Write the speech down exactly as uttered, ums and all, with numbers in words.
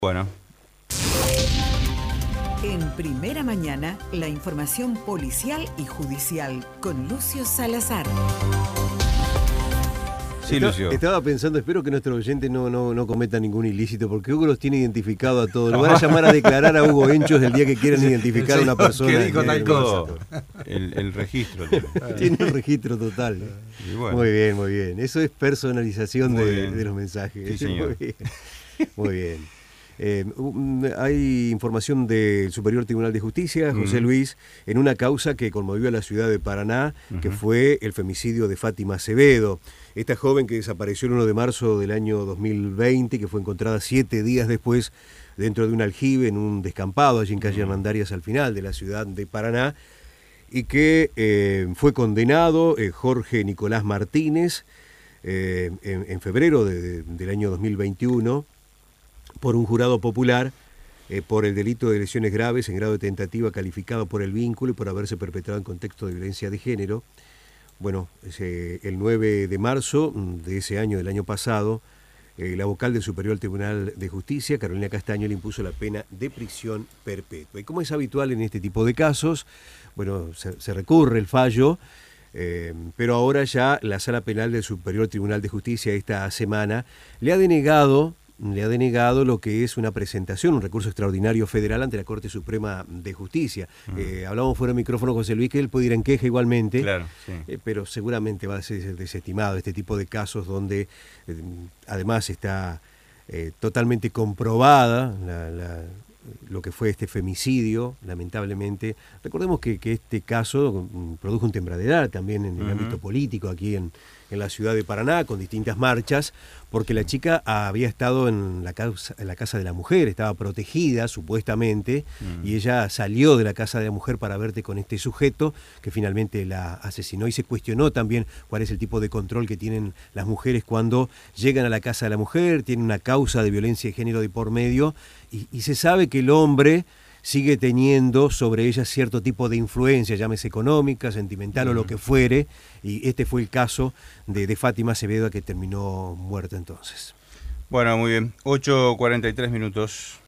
Bueno. En Primera Mañana, la información policial y judicial con Lucio Salazar. Sí, Lucio. Estaba pensando, espero que nuestros oyentes no, no, no cometan ningún ilícito, porque Hugo los tiene identificado a todos. Lo van a llamar a declarar a Hugo Henchos el día que quieran identificar a una persona. ¿Qué dijo tal cosa? El, el registro. Tiene un registro total. Y bueno. Muy bien, muy bien. Eso es personalización de, de los mensajes. Sí, señor. Muy bien. Muy bien. Eh, hay información del Superior Tribunal de Justicia, José uh-huh. Luis, en una causa que conmovió a la ciudad de Paraná, uh-huh. que fue el femicidio de Fátima Acevedo. Esta joven que desapareció el uno de marzo del año dos mil veinte, que fue encontrada siete días después dentro de un aljibe en un descampado allí en calle uh-huh. Hernandarias al final de la ciudad de Paraná, y que eh, fue condenado eh, Jorge Nicolás Martínez eh, en, en febrero de, de, del año dos mil veintiuno, por un jurado popular eh, por el delito de lesiones graves en grado de tentativa calificado por el vínculo y por haberse perpetrado en contexto de violencia de género. Bueno, ese, el nueve de marzo de ese año, del año pasado, eh, la vocal del Superior Tribunal de Justicia, Carolina Castaño, le impuso la pena de prisión perpetua. Y como es habitual en este tipo de casos, bueno, se, se recurre el fallo, eh, pero ahora ya la Sala Penal del Superior Tribunal de Justicia esta semana le ha denegado le ha denegado lo que es una presentación, un recurso extraordinario federal ante la Corte Suprema de Justicia. Uh-huh. Eh, hablábamos fuera de micrófono, José Luis, que él puede ir en queja igualmente, claro, sí. eh, pero seguramente va a ser desestimado este tipo de casos donde eh, además está eh, totalmente comprobada la, la, lo que fue este femicidio, lamentablemente. Recordemos que, que este caso produjo un tembladeral también en el uh-huh. ámbito político aquí en, en la ciudad de Paraná, con distintas marchas, porque la chica había estado en la, causa, en la casa de la mujer, estaba protegida supuestamente, uh-huh. y ella salió de la casa de la mujer para verte con este sujeto que finalmente la asesinó, y se cuestionó también cuál es el tipo de control que tienen las mujeres cuando llegan a la casa de la mujer, tienen una causa de violencia de género de por medio, y, y se sabe que el hombre sigue teniendo sobre ella cierto tipo de influencia, llámese económica, sentimental uh-huh. o lo que fuere, y este fue el caso de, de Fátima Acevedo, que terminó muerta entonces. Bueno, muy bien, ocho cuarenta y tres minutos.